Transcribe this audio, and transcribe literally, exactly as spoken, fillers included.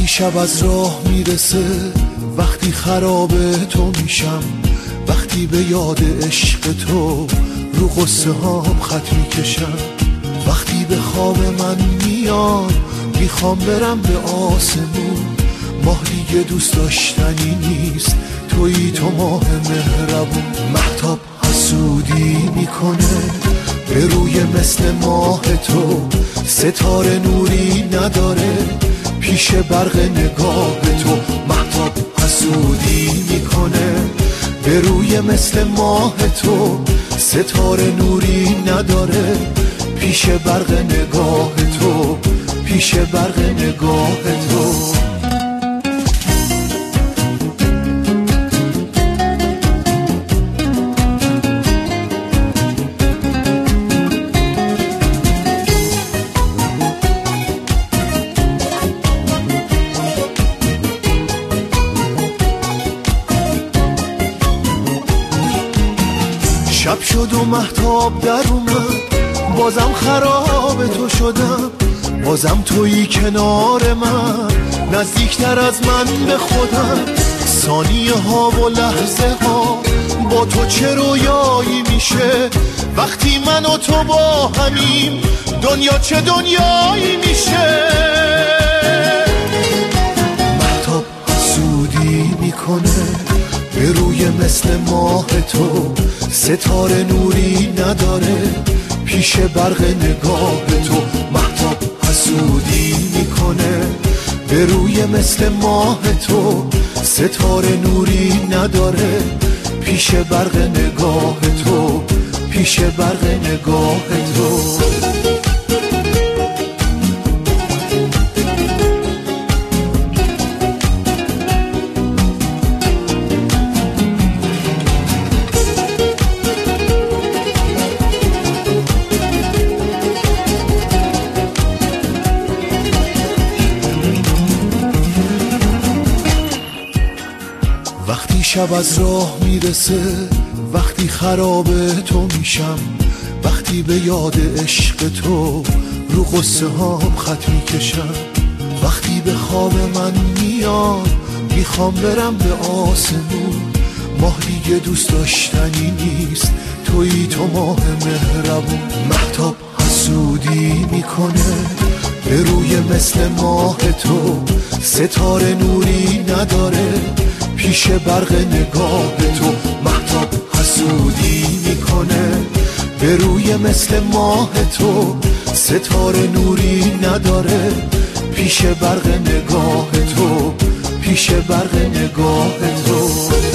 شب از راه میرسه، وقتی خراب تو میشم، وقتی به یاد عشق تو رو قصه هام خط میکشم، وقتی به خواب من میاد میخوام برم به آسمون، ماه دیگه دوست داشتنی نیست، تویی تو ماه مهربون. مهتاب حسودی میکنه به روی مثل ماه تو، ستاره نوری نداره پیش برق نگاه تو. مهتاب حسودی میکنه به روی مثل ماه تو، ستاره نوری نداره پیش برق نگاه تو، پیش برق نگاه تو. شب شد و مهتاب در اومد، بازم خراب تو شدم، بازم تویی کنار من، نزدیکتر از من به خودم. ثانیه ها و لحظه ها با تو چه رویایی میشه، وقتی من و تو با همیم دنیا چه دنیایی میشه. مهتاب حسودی میکنه به روی مثل ماه تو، ستاره نوری نداره پیش برق نگاه تو. مهتاب حسودی میکنه به روی مثل ماه تو، ستاره نوری نداره پیش برق نگاه تو، پیش برق نگاه تو. وقتی شب از راه میرسه، وقتی خراب تو میشم، وقتی به یاد عشق تو رو قصه هام خط میکشم، وقتی به خواب من میاد میخوام برم به آسمون، ماه دیگه دوست داشتنی نیست، تویی تو ماه مهربون. مهتاب حسودی میکنه به روی مثل ماه تو، ستاره نوری نداره پیش برق نگاه تو. مهتاب حسودی میکنه به روی مثل ماه تو، ستاره نوری نداره پیش برق نگاه تو، پیش برق نگاه تو.